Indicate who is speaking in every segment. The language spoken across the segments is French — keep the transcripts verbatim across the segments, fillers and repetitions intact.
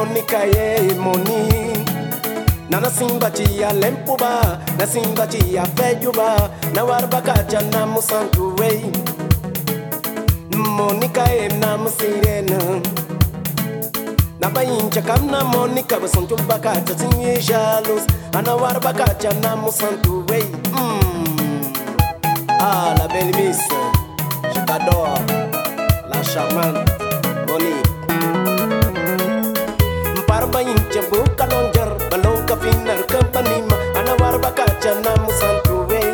Speaker 1: Monica ye moni. Nana simba chia lempuba, na simba chia fejuba, na warba jana musantu way. Monica e na musirena. Na bayincha kamna Monica basantu bakata tinye jalos, ana warba jana musantu way. Mm. Ah la belle miss, je t'adore, la charmante Monique. Parba incha buka lonjar, balon ka finar kampanima, ana warba jana musantu way.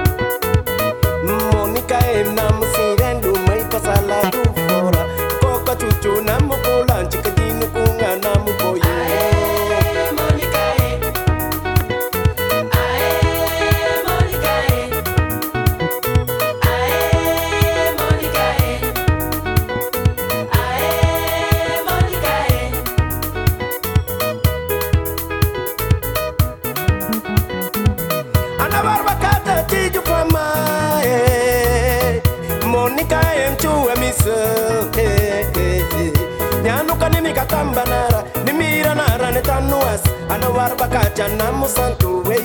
Speaker 1: Monica em nam sirendu mai pasala tu fora, koka chuchu namu pola chikadinu kunga namu boyo.
Speaker 2: Ae Monica e, ae Monica e, ae Monica e, ae Monica e.
Speaker 1: Ana barba kata tiju kwa mae, Monica em chua misa. Nyanu kanimi katamba nara, nimira nara netanuas. Ana barba kata namu santu way.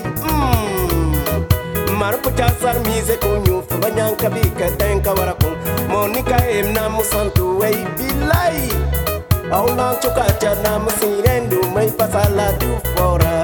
Speaker 1: Marco chasar mise kunyu, banyanka bika tenka warakun. Monica em namu santu way bilai. Aulang chukacha namu sirendu mai pasala tu fora.